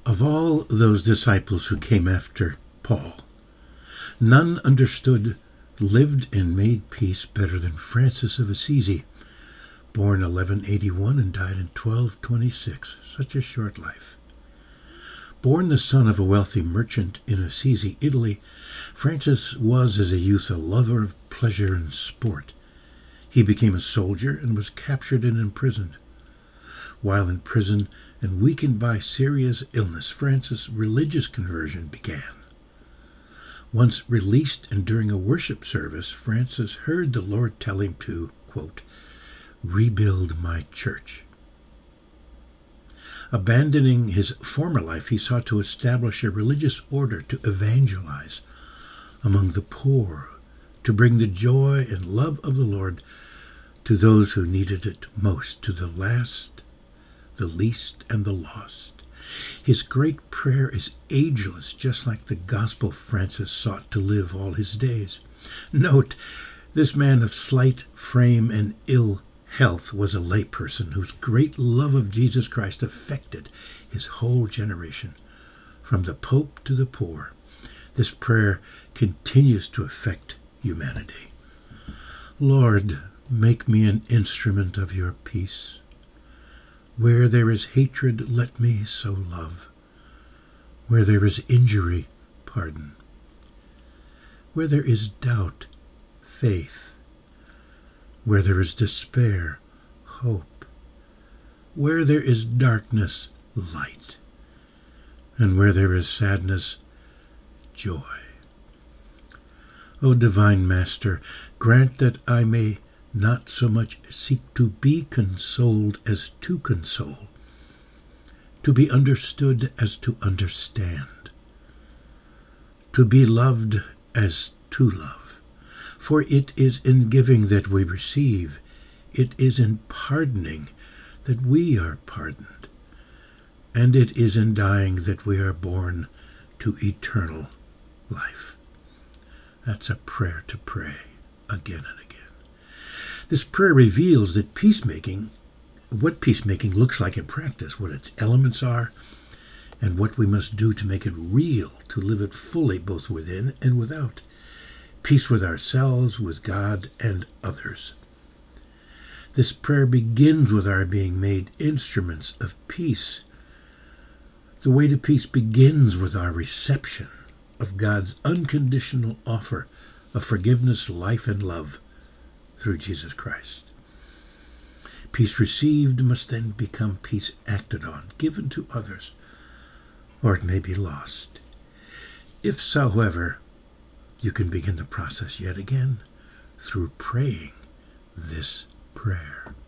Of all those disciples who came after Paul, none understood, lived, and made peace better than Francis of Assisi, born 1181 and died in 1226. Such a short life. Born the son of a wealthy merchant in Assisi, Italy, Francis was as a youth a lover of pleasure and sport. He became a soldier and was captured and imprisoned. While in prison and weakened by serious illness, Francis' religious conversion began. Once released and during a worship service, Francis heard the Lord tell him to, quote, rebuild my church. Abandoning his former life, he sought to establish a religious order to evangelize among the poor, to bring the joy and love of the Lord to those who needed it most, to the last, the least, and the lost. His great prayer is ageless, just like the gospel Francis sought to live all his days. Note, this man of slight frame and ill health was a layperson whose great love of Jesus Christ affected his whole generation, from the Pope to the poor. This prayer continues to affect humanity. Lord, make me an instrument of your peace. Where there is hatred, let me so love. Where there is injury, pardon. Where there is doubt, faith. Where there is despair, hope. Where there is darkness, light. And where there is sadness, joy. O divine Master, grant that I may not so much seek to be consoled as to console, to be understood as to understand, to be loved as to love. For it is in giving that we receive, it is in pardoning that we are pardoned, and it is in dying that we are born to eternal life. That's a prayer to pray again and again. This prayer reveals that what peacemaking looks like in practice, what its elements are, and what we must do to make it real, to live it fully both within and without. Peace with ourselves, with God, and others. This prayer begins with our being made instruments of peace. The way to peace begins with our reception of God's unconditional offer of forgiveness, life, and love through Jesus Christ. Peace received must then become peace acted on, given to others, or it may be lost. If so, however, you can begin the process yet again through praying this prayer.